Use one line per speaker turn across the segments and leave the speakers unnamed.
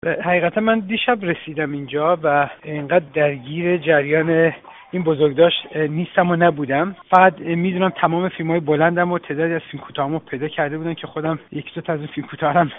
حقیقتا من دیشب رسیدم اینجا و اینقدر درگیر جریان این بزرگداشت نیستم و نبودم. فقط میدونم تمام فیلم‌های بلندم و تعدادی از فیلم کوتاهامو پیدا کرده بودن که خودم یک دو تا از این فیلم کوتاه هم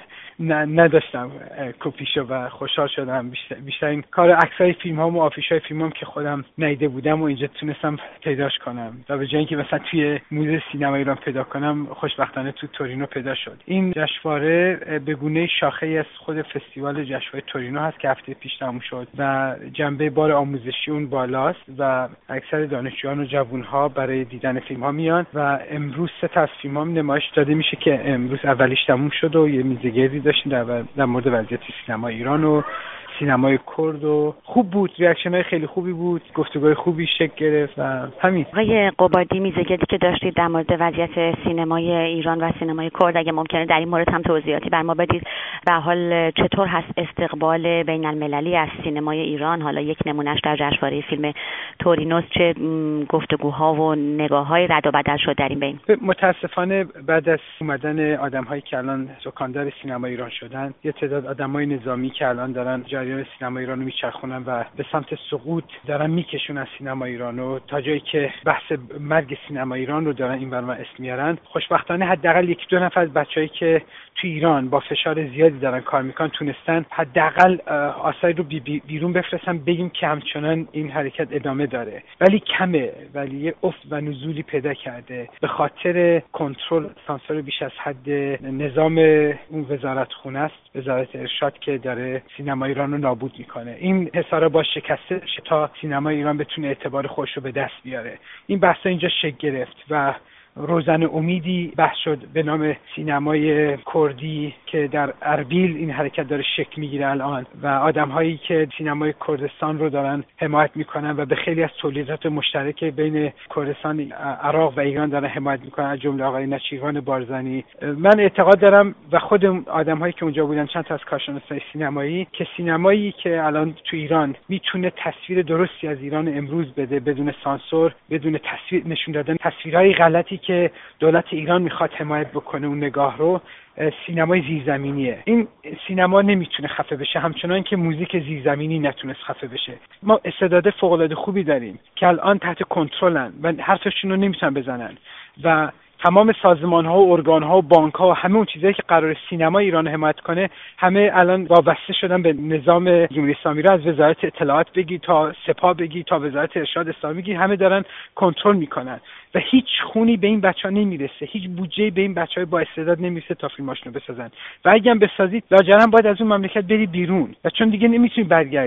نداشتم کپیشو و خوشحال شدم. بیشتر این کار عکسای فیلم‌هام و آفیش‌های فیلمام که خودم ندیده بودم و اینجا تونستم پیداش کنم و به جای اینکه مثلا توی موزه سینما ایران پیدا کنم خوشبختانه تو تورینو پیدا شد. این جشنواره به گونه شاخه‌ای از خود فستیوال جشنواره تورینو هست که هفته پیش تموم شد و جنبه بار آموزشی اون بالاست و اکثر دانشجویان و جوان‌ها برای دیدن فیلم‌ها میان و امروز 3 تا از فیلم‌هام نمایش داده میشه که امروز اولیش تموم شد و یه میزگردی داشتیم در مورد وضعیت سینما ایران و سینمای کرد و خوب بود. ریاکشن‌های خیلی خوبی بود، گفتگوهای خوبی شکل گرفت و همین.
آقای قبادی، میزگردی که داشتید در مورد وضعیت سینمای ایران و سینمای کرد، اگه ممکنه در این مورد هم توضیحاتی بر ما بدید. به حال چطور هست استقبال بین المللی از سینمای ایران؟ حالا یک نمونهش در جشنواره فیلم تورینوس، چه گفتگوها و نگاه‌های رد و بدل شد در این بین؟
متاسفانه بعد از اومدن آدم‌هایی که الان سکان‌دار سینما ایران شدن، یه تعداد آدمای نظامی که الان دارن جریان سینما ایران رو میچرخونن و به سمت سقوط دارن میکشونن سینما ایران رو تا جایی که بحث مرگ سینما ایران رو دارن این برنامه اسم میارن. خوشبختانه حداقل 1-2 نفر از بچه‌ای که تو ایران با فشار زیادی دارن کار میکنن تونستن حداقل آثاری رو بیرون بفرستن، بگیم که همچنان این حرکت ادامه داره، ولی کمه، ولی یه افت و نزولی پیدا کرده به خاطر کنترل سانسور بیش از حد نظام اون وزارتخونه است، وزارت ارشاد، که داره سینما ایران رو نابود میکنه. این حصار با شکسته بشه تا سینما ایران بتونه اعتبار خودش رو به دست بیاره. این بحثا اینجا شکل گرفت و روزن امیدی بحث شد به نام سینمای کردی که در اربیل این حرکت داره شکل میگیره الان و آدم‌هایی که سینمای کردستان رو دارن حمایت میکنن و به خیلی از تولیدات مشترک بین کردستان، عراق و ایران دارن حمایت میکنن، از جمله آقای نچیروان بارزنی. من اعتقاد دارم و خود آدم‌هایی که اونجا بودن، چند تا از کارشناسای سینمایی، که سینمایی که الان تو ایران میتونه تصویر درستی از ایران امروز بده بدون سانسور، بدون تصویر نشون دادن تصویرهای غلطی که دولت ایران میخواد حمایت بکنه اون نگاه رو، سینمای زیرزمینیه. این سینما نمیتونه خفه بشه، همچنان که موزیک زیرزمینی نتونست خفه بشه. ما استعداد فوق‌العاده خوبی داریم که الان تحت کنترلن و حرفشون رو نمیتونن بزنن و تمام سازمان‌ها و ارگان‌ها و بانک‌ها و همه اون چیزایی که قرار سینما ایران حمایت کنه همه الان وابسته شدن به نظام جمهوری اسلامی. را از وزارت اطلاعات بگی تا سپاه بگی تا وزارت ارشاد اسلامی بگی، همه دارن کنترل میکنن و هیچ خونی به این بچه‌ها نمیرسه، هیچ بودجه‌ای به این بچه‌های با استعداد نمیرسه تا فیلماشونو بسازن و اگه هم بسازید لاجرم باید از اون مملکت بری بیرون و چون دیگه نمیتونی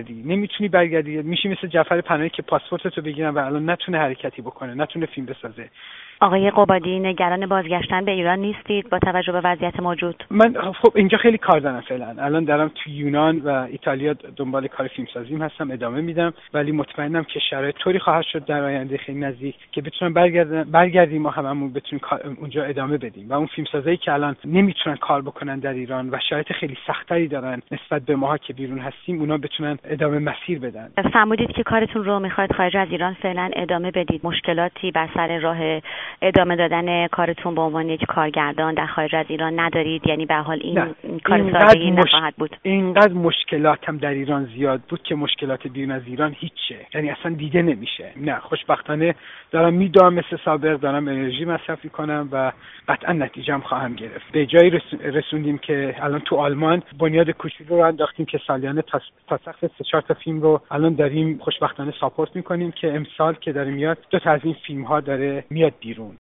برگردی میشی مثل جعفر پناهی که پاسپورتتو بگیرن و الان نتونه حرکتی بکنه، نتونه فیلم بسازه.
آقای قبادی، نگران بازگشتن به ایران نیستید با توجه به وضعیت موجود؟
من خب اینجا خیلی کار دارم فعلا. الان دارم تو یونان و ایتالیا دنبال کار فیلمسازیم هستم، ادامه میدم، ولی مطمئنم که شرایط طوری خواهد شد در آینده خیلی نزدیک که بتونم برگردیم ما هممون بتونیم اونجا ادامه بدیم و اون فیلمسازایی که الان نمیتونن کار بکنن در ایران و شرایط خیلی سختری دارن نسبت به ماها که بیرون هستیم، اونا بتونن ادامه مسیر بدن.
فرمودید که کارتون رو میخواید خارج از ایران فعلا ادامه بدید. مشکلاتی بر سر راه ادامه دادن کارتون به عنوان یک کارگردان در خارج از ایران ندارید؟ یعنی به حال این کار ساده‌ای نخواهد بود؟
اینقدر مشکلات هم در ایران زیاد بود که مشکلات بیرون از ایران هیچه، یعنی اصلا دیده نمیشه. نه، خوشبختانه دارم میدوام مثل سابق، دارم انرژی مصرف میکنم و قطعا نتیجه هم خواهم گرفت. به جایی رسوندیم که الان تو آلمان بنیاد کوچولو رو انداختیم که سالیانه تا سقف 3-4 تا فیلم رو الان داریم خوشبختانه ساپورت میکنیم که امسال که داره میاد 2 تا از این فیلم ها داره میاد بیرون.